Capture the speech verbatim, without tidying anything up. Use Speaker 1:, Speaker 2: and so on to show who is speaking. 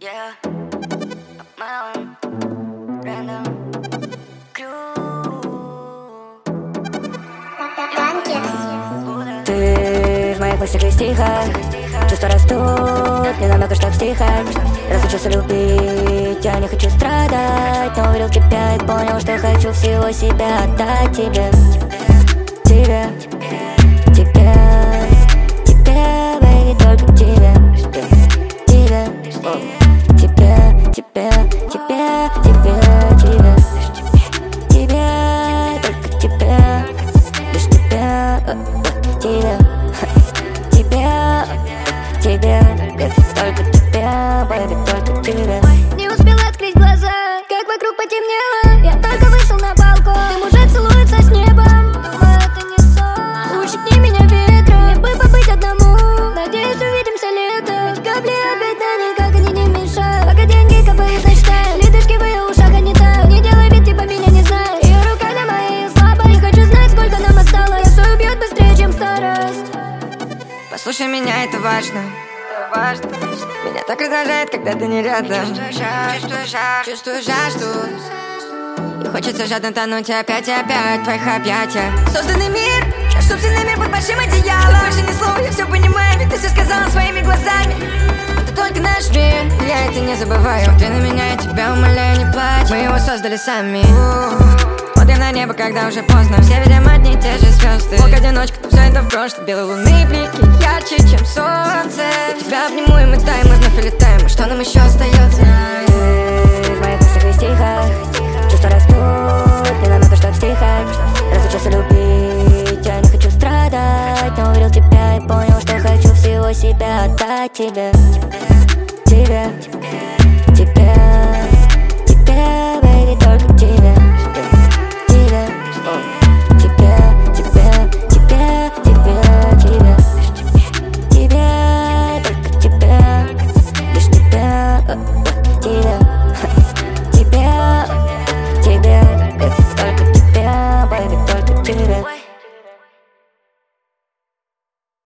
Speaker 1: Yeah, Malin, Random, Crew.
Speaker 2: Ты в моих мыслях и стихах, чувства растут, не намного, что в стихах. Разучился любить, я не хочу страдать, но увидел тебя и понял, что хочу всего себя отдать тебе. Тебе, тебе, тебе, baby, только тебе. Тебе, тебе, тебе, тебе, тебе, тебе. Тебе, только тебе, лишь тебе, тебе, тебе, тебе, только тебе, baby, только тебе.
Speaker 3: Не успела открыть глаза, как вокруг потемнело. Я только вышел на балкон, дым уже целуется с небом. Думаю, это не сон, ущипни меня ветром. Мне бы побыть одному, надеюсь, увидимся летом. Ведь капли обида никак они не мешают. Пока деньги капают на считаю, ледышки в ее ушах они тают. Не делай вид, типа меня не знаешь. Ее рука на моей слабо, не хочу знать, сколько нам осталось. Свой убьет быстрее, чем старость.
Speaker 4: Послушай меня, это важно. Важно. Меня так раздражает, когда ты не рядом.
Speaker 1: Чувствую жар, чувствую жар,
Speaker 4: Чувствую жажду. И хочется жадно тонуть опять и опять в твоих объятиях. Созданный мир, наш собственный мир под большим одеялом. Больше ни слова, я все понимаю, ведь ты все сказала своими глазами. Это только наш мир, и я это не забываю. Смотри на меня, я тебя умоляю, не плачь. Мы его создали сами. Смотрим на небо, когда уже поздно. Все видим одни и те же звезды. Бог одиночка, но все это в прошлом. Белые луны блики ярче, чем солнце. Я тебя обниму, и мы таем, мы вновь улетаем. И что нам еще остается?
Speaker 2: Ты в моих мыслях и стихах, чувства растут, не намного, что в стихах. Разучился любить, я не хочу страдать, но увидел тебя и понял, что хочу всего себя отдать тебе. Тебе, тебе,